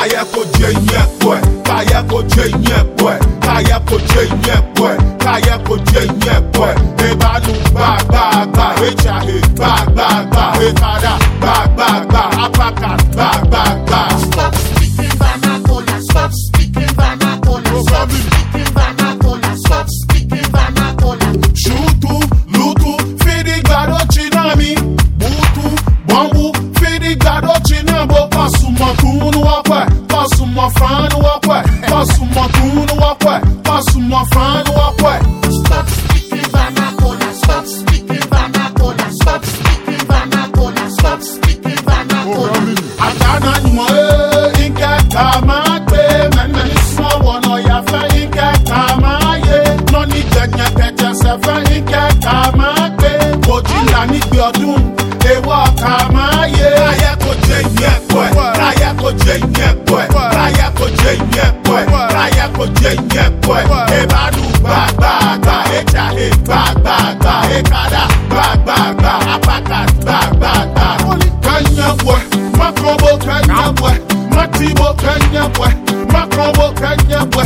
kaya ko jenye boy, kaya ko jenye boy, kaya ko jenye boy, kaya ko jenye boy. Ebanu ba ba ba, echa he ba ba ba, ekada ba ba ba, apaka ba ba ba. Stop speaking vernacular, stop speaking vernacular, stop speaking vernacular, stop speaking vernacular. Shutu, lutu, fidi gado chinami, butu, bambu, fidi gado chinabo, kasuma tunu wakwe, kasuma fanu wakwe, kasuma tunu wakwe, kasuma fanu wakwe. Stop speaking vernacular, stop speaking vernacular, stop speaking vernacular, stop speaking vernacular. Atana nyumo inke kama kwe, men small one oya fe inke kama ye, no ni genya keja se fe inke kama kwe, ojila ni gbe ọdún, ewa kama ye. Kaya ko jenye boy, kaya ko jenye boy, kaya ko jenye boy, kaya ko jenye boy. Ebanu ba ba ba, echa he ba ba ba, ekada ba ba ba, apaka ba ba ba. Kanya boy, makobo kanya boy, matibo kanya boy, makobo kanya boy,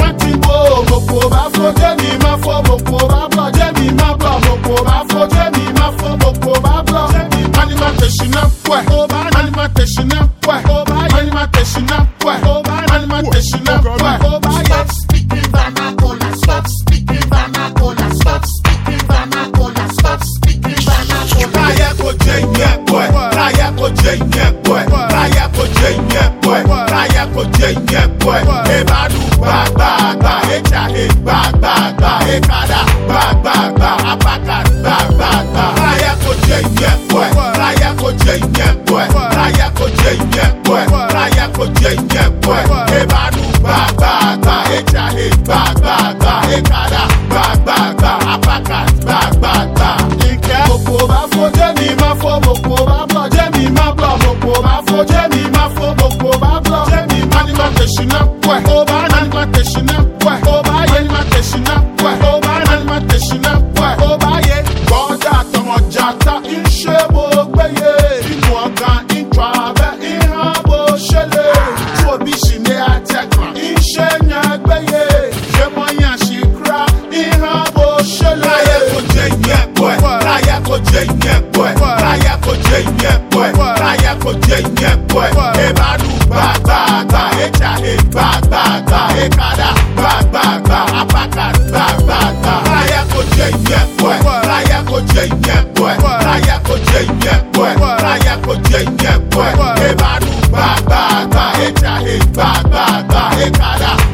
matibo moko ba fo jemi ma fo moko ba blo jemi ma blo moko ba fo jemi ma fo moko ba blo. Animation up boy, animation up boy, animation up boy, animation up boy. Stop speaking vernacular, stop speaking vernacular, stop speaking vernacular, stop speaking vernacular. Kaya ko jenye boy, kaya ko jenye boy, kaya ko jenye boy, kaya ko jenye boy. Ebanu ba ba ba, echa he ba ba ba, ekada ba ba ba, apaka ba ba ba. Kaya ko jenye boy, kaya ko jenye boy, kaya ko jenye boy, kaya ko jenye boy. Ebanu ba ba ba, echa he ba ba ba, ekada ba ba ba, apaka ba ba ba. Ike moko ba fo jemi ma fo moko ba blo, jemi ma blo moko ba fo jemi ma fo moko ba blo. Jemi animation up boy, oba animation up boy, oba animation up boy, oba animation up boy, oba ye. Goda tomo jata inse bo gbeye, inu ogan intrabe inhabo shele. Tuobi shine atekra inse nya gbeye, jemo yan shikra inhabo shele. Kaya ko jenye boy, kaya ko jenye boy, kaya ko jenye boy, kaya ko jenye boy. Ebanu ba ba ba, echa he ba ba ba, ekada ba ba ba, apaka ba ba ba. Kaya ko jenye boy, kaya ko jenye boy, kaya ko jenye boy, kaya ko jenye boy. Ebanu ba ba ba, echa he ba ba ba, ekada